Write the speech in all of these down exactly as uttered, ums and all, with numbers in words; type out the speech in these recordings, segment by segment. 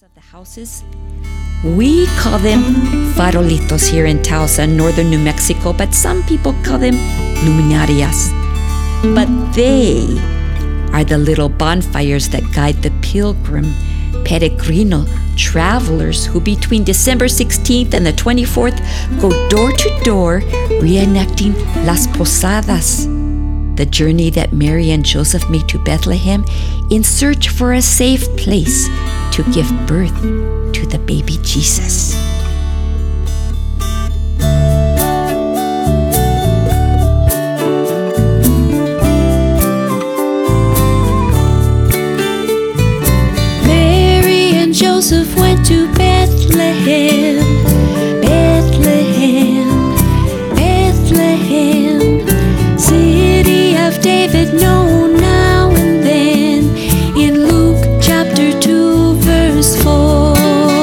Of the houses, we call them farolitos here in Taos, northern New Mexico, but some people call them luminarias. But they are the little bonfires that guide the pilgrim, peregrino, travelers who between December sixteenth and the twenty-fourth go door to door reenacting Las Posadas, the journey that Mary and Joseph made to Bethlehem in search for a safe place to give birth to the baby Jesus. Mary and Joseph went to Bethlehem, Bethlehem, Bethlehem, city of David, known now and then, in Luke chapter two, verse four.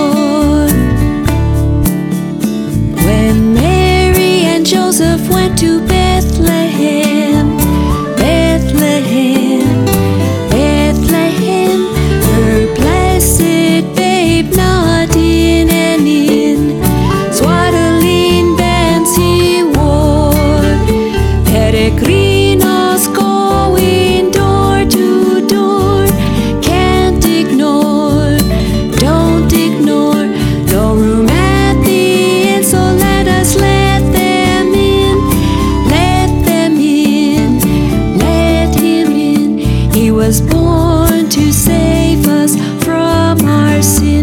When Mary and Joseph went to Bethlehem, Bethlehem, Bethlehem, her blessed babe nodding and in swaddling bands he wore, peregrinos going door to door, can't ignore, don't ignore, no room at the inn, so let us let them in, let them in, let him in. He was born to save us from our sins.